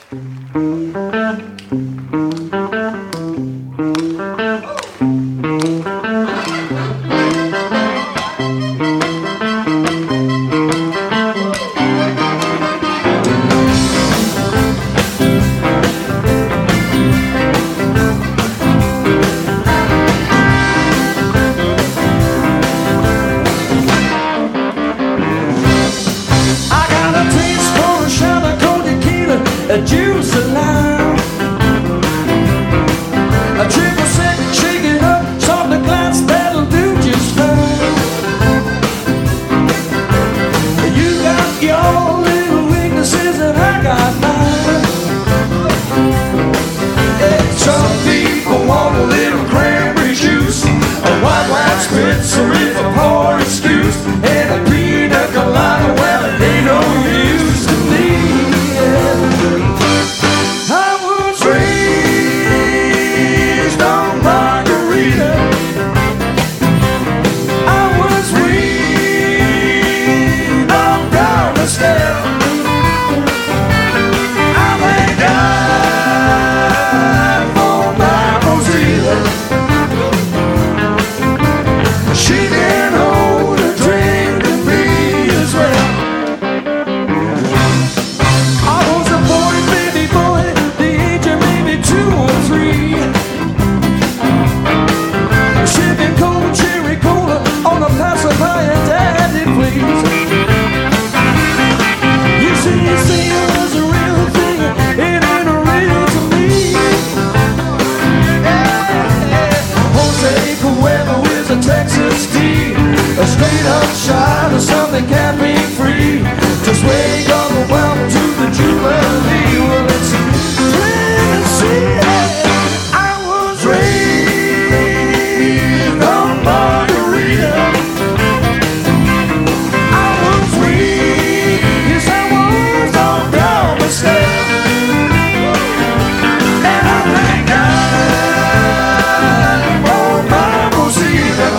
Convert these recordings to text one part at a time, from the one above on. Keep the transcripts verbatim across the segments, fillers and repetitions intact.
A juice and lime, a triple sec, shake it up, soft the glass, that'll do just fine. You got your little weaknesses and I got mine. Yeah, some people want a little cranberry juice, a white wine spritzer if a poor excuse, and a pina colada, well it ain't no use to me. A straight up shot of something can't be free. Just wake up and welcome to the Jubilee. Well, it's plain to see I was raised on margarita. I was weak, yes I was on brown mistake. And I thank God for my Rosita.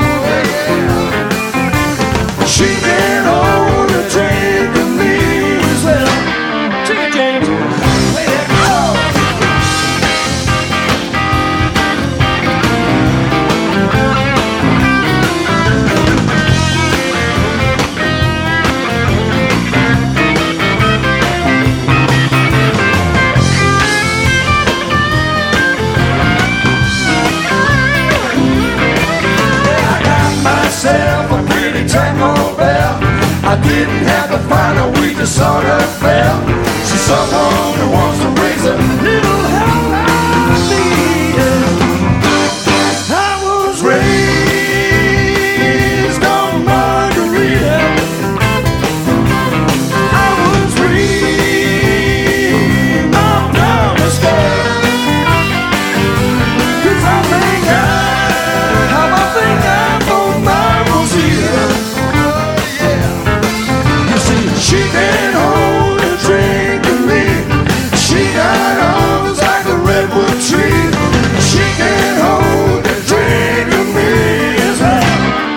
She been on the train to me as well. Sing it, James. Play that guitar. Yeah, I got myself a pretty tango bell. I didn't have to find her, we just sort of fell. She's someone who wants to raise a little hell out of me. I was raised on margarita. I was raised on Namaskar. Cause I thank God, how I thank God for my Rosita. She can hold a drink to me. She got arms like a redwood tree. She can hold a drink to me as well.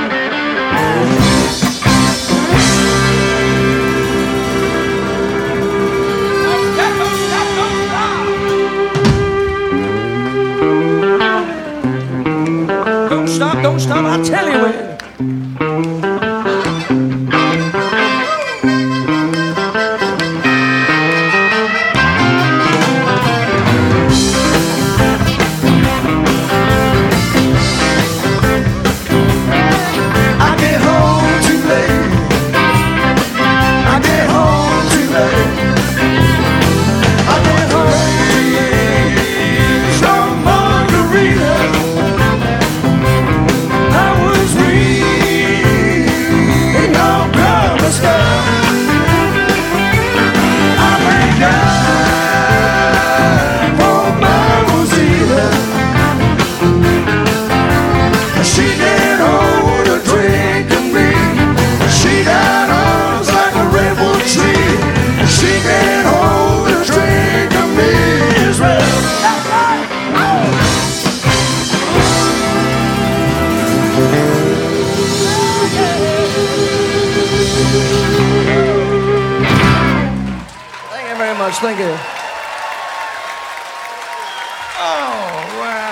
Don't stop, don't stop, I'll tell you when. Thank you. Oh, wow.